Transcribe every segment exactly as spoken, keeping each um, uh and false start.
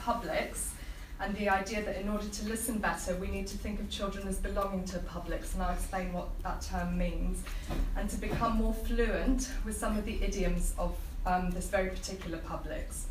publics, and the idea that in order to listen better, we need to think of children as belonging to publics, and I'll explain what that term means, and to become more fluent with some of the idioms of um, this very particular publics.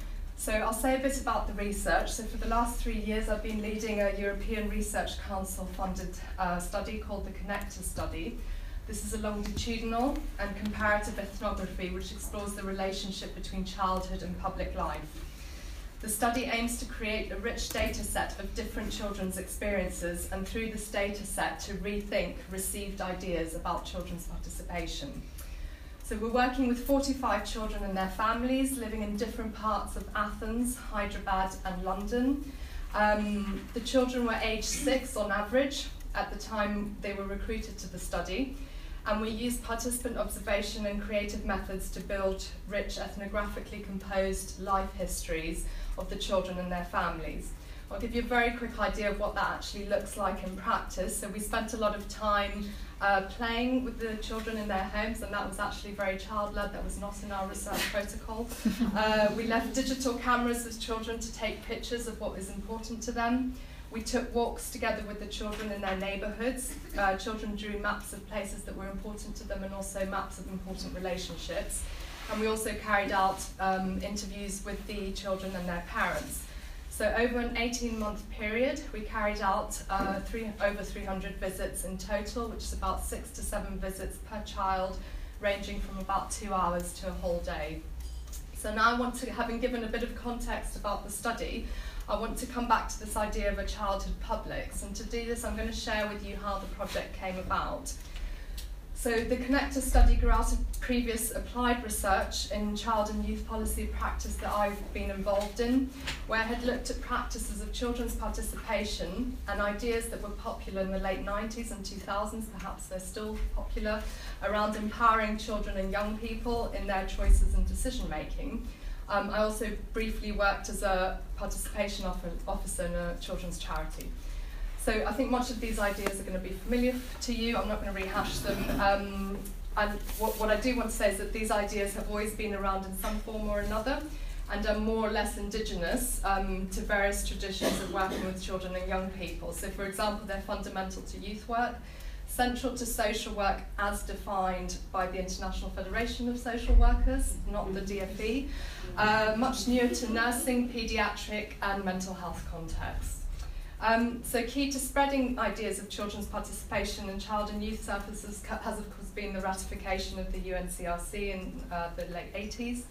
So I'll say a bit about the research. So for the last three years, I've been leading a European Research Council-funded uh, study called the Connector Study. This is a longitudinal and comparative ethnography which explores the relationship between childhood and public life. The study aims to create a rich data set of different children's experiences, and through this data set to rethink received ideas about children's participation. So we're working with forty-five children and their families living in different parts of Athens, Hyderabad and London. Um, the children were aged six on average at the time they were recruited to the study, and we used participant observation and creative methods to build rich ethnographically composed life histories of the children and their families. I'll give you a very quick idea of what that actually looks like in practice. So we spent a lot of time uh, playing with the children in their homes, and that was actually very child-led. That was not in our research protocol. Uh, we left digital cameras with children to take pictures of what was important to them. We took walks together with the children in their neighbourhoods. Uh, children drew maps of places that were important to them and also maps of important relationships. And we also carried out um, interviews with the children and their parents. So over an eighteen-month period, we carried out uh, three, over three hundred visits in total, which is about six to seven visits per child, ranging from about two hours to a whole day. So now I want to, having given a bit of context about the study, I want to come back to this idea of a childhood publics, and to do this I'm going to share with you how the project came about. So the Connector study grew out of previous applied research in child and youth policy practice that I've been involved in, where I had looked at practices of children's participation and ideas that were popular in the late nineties and two thousands, perhaps they're still popular, around empowering children and young people in their choices and decision making. Um, I also briefly worked as a participation officer in a children's charity. So I think much of these ideas are going to be familiar to you. I'm not going to rehash them. Um, and what, what I do want to say is that these ideas have always been around in some form or another, and are more or less indigenous um, to various traditions of working with children and young people. So for example, they're fundamental to youth work, central to social work as defined by the International Federation of Social Workers, not the D F E, uh, much newer to nursing, paediatric and mental health contexts. Um, so key to spreading ideas of children's participation in child and youth services has of course been the ratification of the U N C R C in uh, the late eighties.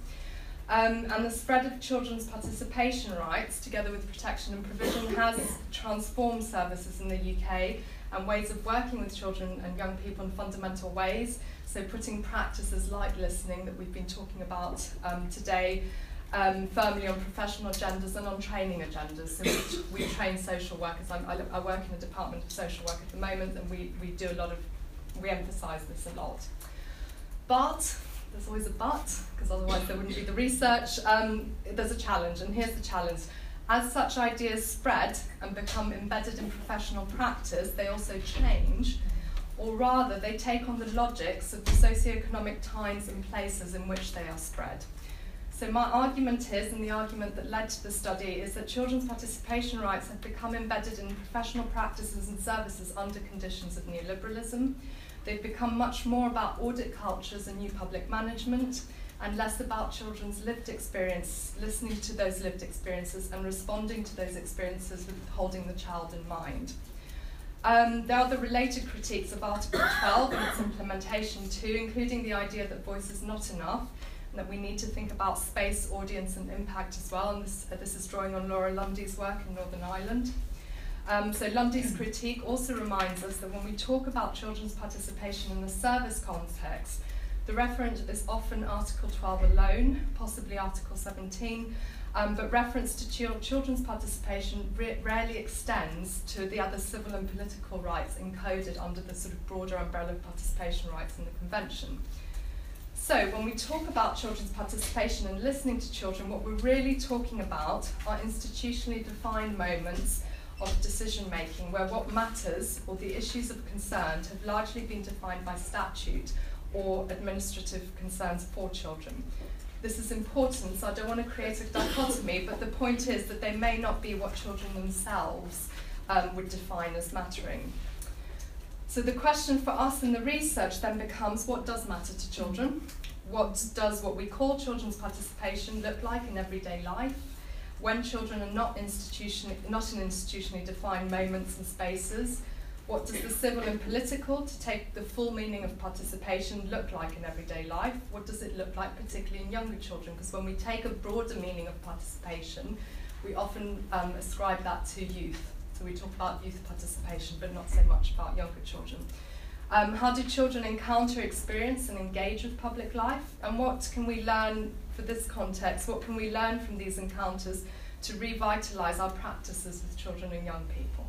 Um, and the spread of children's participation rights, together with protection and provision, has transformed services in the U K and ways of working with children and young people in fundamental ways. So putting practices like listening that we've been talking about um, today um, firmly on professional agendas and on training agendas. So we, we train social workers. I'm, I, I work in the Department of Social Work at the moment, and we, we do a lot of, we emphasise this a lot. But, there's always a but, because otherwise there wouldn't be the research. Um, there's a challenge, and here's the challenge. As such ideas spread and become embedded in professional practice, they also change, or rather they take on the logics of the socioeconomic times and places in which they are spread. So my argument is, and the argument that led to the study, is that children's participation rights have become embedded in professional practices and services under conditions of neoliberalism. They've become much more about audit cultures and new public management, and less about children's lived experience, listening to those lived experiences and responding to those experiences with holding the child in mind. Um, there are the related critiques of Article twelve and its implementation too, including the idea that voice is not enough, and that we need to think about space, audience and impact as well, and this, uh, this is drawing on Laura Lundy's work in Northern Ireland. Um, so Lundy's critique also reminds us that when we talk about children's participation in the service context, the reference is often Article twelve alone, possibly Article seventeen, um, but reference to ch children's participation rarely extends to the other civil and political rights encoded under the sort of broader umbrella of participation rights in the Convention. So when we talk about children's participation and listening to children, what we're really talking about are institutionally defined moments of decision making where what matters, or the issues of concern, have largely been defined by statute or administrative concerns for children. This is important, so I don't want to create a dichotomy, but the point is that they may not be what children themselves um, would define as mattering. So the question for us in the research then becomes, what does matter to children? What does what we call children's participation look like in everyday life? When children are not, institution, not in institutionally defined moments and spaces, what does the civil and political, to take the full meaning of participation, look like in everyday life? What does it look like particularly in younger children? Because when we take a broader meaning of participation, we often um, ascribe that to youth. So we talk about youth participation, but not so much about younger children. Um, how do children encounter, experience, and engage with public life? And what can we learn for this context? What can we learn from these encounters to revitalise our practices with children and young people?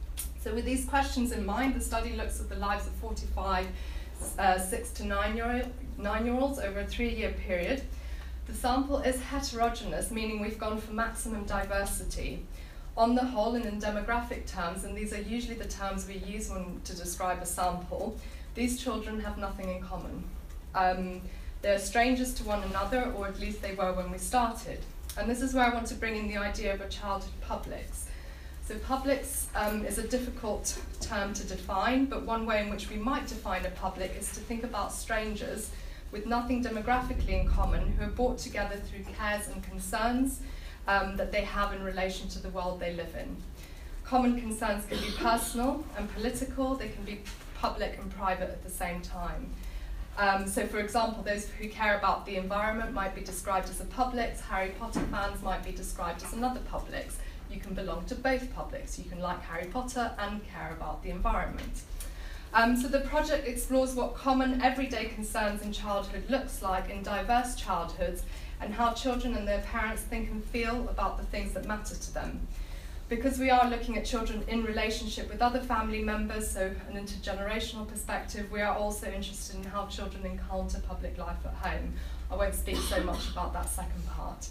So with these questions in mind, the study looks at the lives of forty-five uh, six to nine-year-olds over a three-year period. The sample is heterogeneous, meaning we've gone for maximum diversity. On the whole, and in demographic terms, and these are usually the terms we use when, to describe a sample, these children have nothing in common. Um, they're strangers to one another, or at least they were when we started. And this is where I want to bring in the idea of a childhood publics. So publics um, is a difficult term to define, but one way in which we might define a public is to think about strangers with nothing demographically in common who are brought together through cares and concerns um, that they have in relation to the world they live in. Common concerns can be personal and political, they can be public and private at the same time. Um, so for example, those who care about the environment might be described as a public, Harry Potter fans might be described as another public. You can belong to both publics. You can like Harry Potter and care about the environment. Um, so the project explores what common everyday concerns in childhood looks like in diverse childhoods and how children and their parents think and feel about the things that matter to them. Because we are looking at children in relationship with other family members, so an intergenerational perspective, we are also interested in how children encounter public life at home. I won't speak so much about that second part.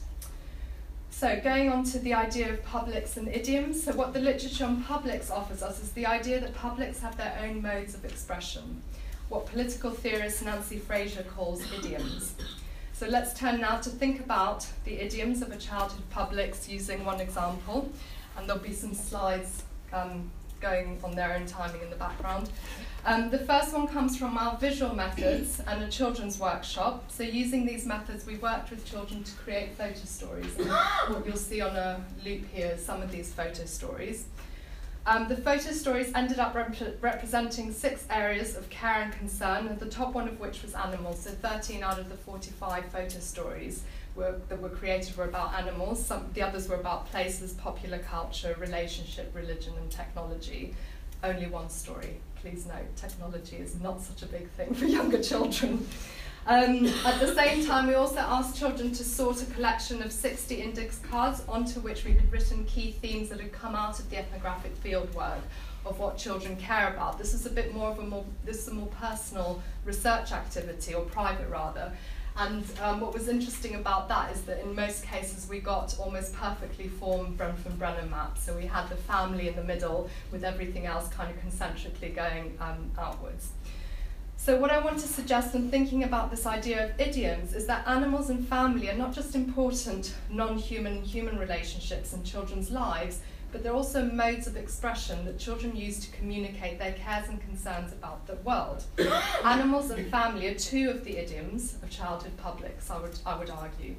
So going on to the idea of publics and idioms, so what the literature on publics offers us is the idea that publics have their own modes of expression, what political theorist Nancy Fraser calls idioms. So let's turn now to think about the idioms of a childhood publics using one example, and there'll be some slides um, going on their own timing in the background. Um, the first one comes from our visual methods and a children's workshop. So using these methods, we worked with children to create photo stories. And what you'll see on a loop here is some of these photo stories. Um, the photo stories ended up rep representing six areas of care and concern, and the top one of which was animals. So thirteen out of the forty-five photo stories were, that were created were about animals. Some, the others were about places, popular culture, relationship, religion, and technology. Only one story. Please note, technology is not such a big thing for younger children. Um, at the same time, we also asked children to sort a collection of sixty index cards onto which we had written key themes that had come out of the ethnographic fieldwork of what children care about. This is a bit more of a more, this is a more personal research activity, or private rather. And um, what was interesting about that is that in most cases we got almost perfectly formed Brenford-Brennan maps. So we had the family in the middle with everything else kind of concentrically going um, outwards. So what I want to suggest in thinking about this idea of idioms is that animals and family are not just important non-human human relationships in children's lives, but they're also modes of expression that children use to communicate their cares and concerns about the world. Animals and family are two of the idioms of childhood publics, I would, I would argue.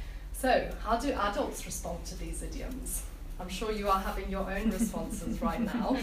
So, how do adults respond to these idioms? I'm sure you are having your own responses right now.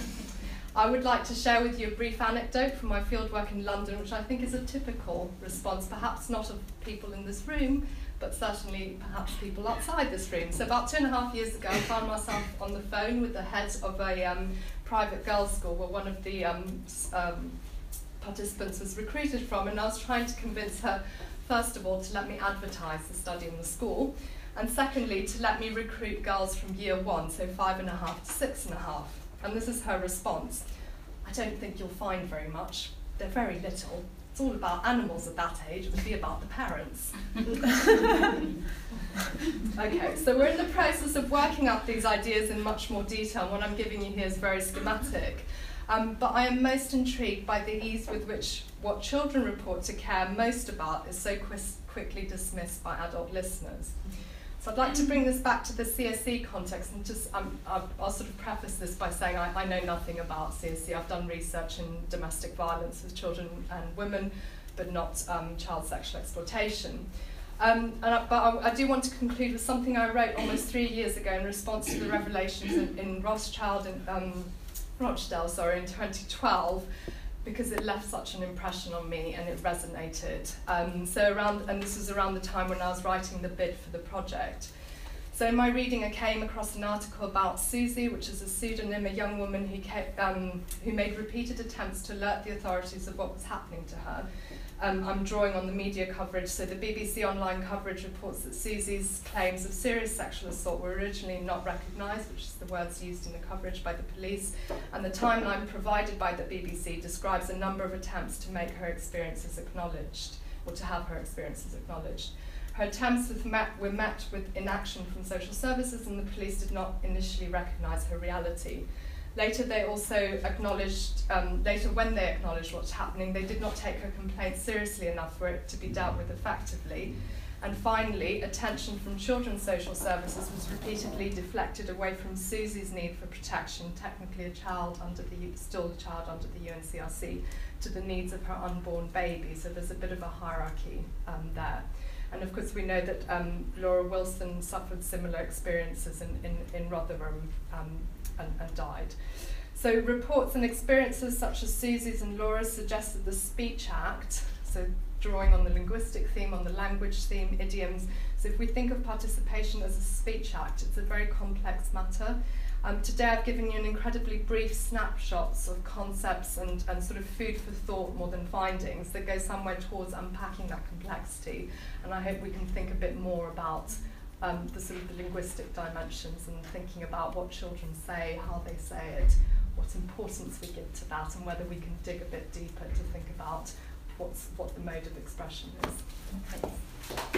I would like to share with you a brief anecdote from my fieldwork in London, which I think is a typical response, perhaps not of people in this room, but certainly perhaps people outside this room. So about two and a half years ago, I found myself on the phone with the head of a um, private girls' school where one of the um, um, participants was recruited from, and I was trying to convince her, first of all, to let me advertise the study in the school, and secondly, to let me recruit girls from year one, so five and a half to six and a half. And this is her response. I don't think you'll find very much. They're very little. It's all about animals at that age. It would be about the parents. Okay, so we're in the process of working up these ideas in much more detail. What I'm giving you here is very schematic. Um, but I am most intrigued by the ease with which what children report to care most about is so qu- quickly dismissed by adult listeners. So I'd like to bring this back to the C S E context, and just um, I'll, I'll sort of preface this by saying I, I know nothing about C S E. I've done research in domestic violence with children and women, but not um, child sexual exploitation. Um, and I, but I, I do want to conclude with something I wrote almost three years ago in response to the revelations in, in Rothschild and um, Rochdale, sorry, in twenty twelve. Because it left such an impression on me and it resonated. Um, so around, and this was around the time when I was writing the bid for the project. So in my reading, I came across an article about Susie, which is a pseudonym, a young woman who, kept, um, who made repeated attempts to alert the authorities of what was happening to her. Um, I'm drawing on the media coverage, so the B B C online coverage reports that Susie's claims of serious sexual assault were originally not recognised, which is the words used in the coverage by the police, and the timeline provided by the B B C describes a number of attempts to make her experiences acknowledged, or to have her experiences acknowledged. Her attempts with met, were met with inaction from social services, and the police did not initially recognise her reality. Later, they also acknowledged, um, later when they acknowledged what's happening, they did not take her complaint seriously enough for it to be dealt with effectively. And finally, attention from children's social services was repeatedly deflected away from Susie's need for protection, technically a child under the, still a child under the U N C R C, to the needs of her unborn baby. So there's a bit of a hierarchy um, there. And of course, we know that um, Laura Wilson suffered similar experiences in, in, in Rotherham um, and, and died. So reports and experiences such as Susie's and Laura's suggest that the Speech Act, so drawing on the linguistic theme, on the language theme, idioms, so if we think of participation as a speech act, it's a very complex matter. Um, today I've given you an incredibly brief snapshots of concepts and, and sort of food for thought more than findings that go somewhere towards unpacking that complexity, and I hope we can think a bit more about um, the sort of the linguistic dimensions and thinking about what children say, how they say it, what importance we give to that, and whether we can dig a bit deeper to think about what's, what the mode of expression is. Thanks.